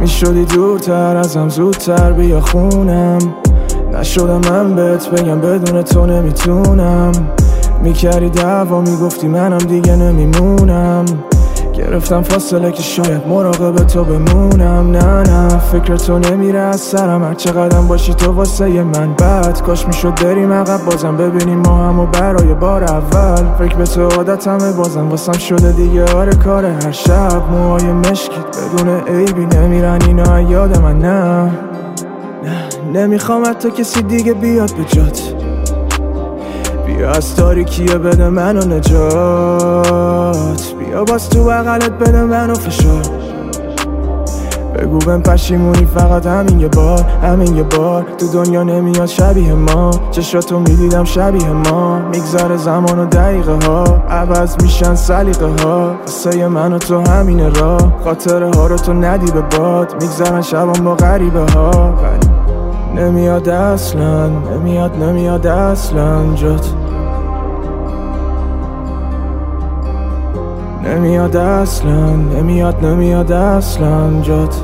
میشدی دورتر ازم زودتر بیا خونم. نشدم من بهت بگم بدون تو نمیتونم. میکردی دعوا میگفتی منم دیگه نمیمونم. گرفتم فاصله که شاید مراقب تو بمونم. نه فکر تو نمیره از سرم، هر چقدرم باشی تو واسه من بد. کاش میشد بریم عقب بازم ببینیم ما همو برای بار اول. فکر به تو عادتمه بازم واسم شده دیگه آره کار هر شب. موهای مشکیت بدون عیبی نمیرن اینا یاد من. نه نمیخوام حتی کسی دیگه بیاد به جات. بیا از تاریکیه بده منو نجات. بیا باز تو بغلت بده منو فشار. بگو بهم پشیمونی فقط همین یه بار، همین یه بار. تو دنیا نمیاد شبیه ما، چشاتو میدیدم شبیه ما. میگذره زمان و دقیقه ها، عوض میشن سلیقه ها. واسه من و تو همینه راه، خاطره ها رو تو ندی به باد. میگذرن شبام با غریبه ها، نمیاد اصلا، نمیاد اصلا جات. نمیاد اصلا، نمیاد اصلا جات.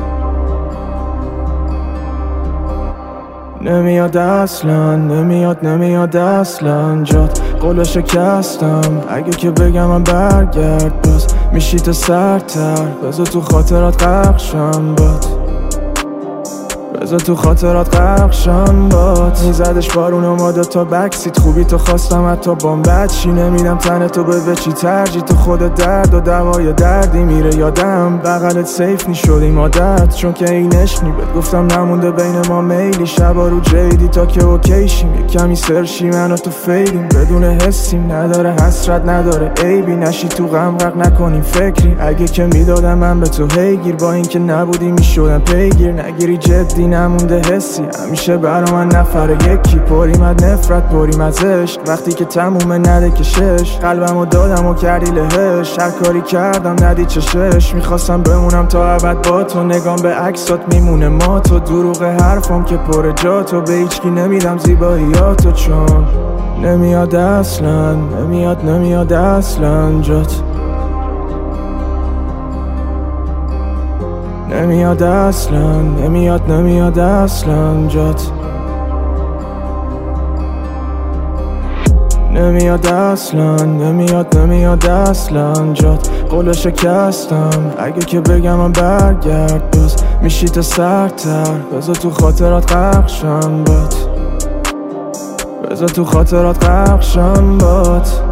نمیاد اصلا، نمیاد اصلا جات. قولو شکستم اگه که بگم من برگرد باز میشی تو سرتر. بذار تو خاطرات غرق شم بات، بذار تو خاطرات غرق شم بات. میزدش بارون اومده تا بکسیت، خوبی تو خواستم حتی بام بچی. نمیدم تنه تو به چی ترجی، تو خود درد و دوای دردی میره یادم. بغلت سیف نیشدیم عادت، چون که این عشق نی بهت گفتم نمونده بین ما میلی. شبا رو جیدی تا که اوکیشیم، یک کمی سرشی من و تو فیلیم. بدون حسیم نداره حسرت نداره عیبی، نشی تو غم غرق نکنیم فکری. اگه که میدادم من به تو هیگیر، با این که نبودی میشدم پیگیر. نگیری جدی نمونده حسی، همیشه برا من نفر یکی. پریم از نفرت پریم از عشق، وقتی که تمومه نده کشش. قلبمو دادم و کردی لهش، هر کاری کردم ندی چشش. میخواستم بمونم تا ابد با تو، نگام به عکسات میمونه ما تو. دروغ حرفم که پر جا تو، به هیچکی نمیدم زیباییاتو. چون نمیاد اصلا، نمیاد اصلا جات. نمیاد اصلا، نمیاد اصلا جات. نمیاد اصلا، نمیاد اصلا جات. قولو شکستم اگه که بگم من برگرد باز میشی تو سرتر. بذار تو خاطرات غرق شم بات، بذار تو خاطرات غرق شم بات.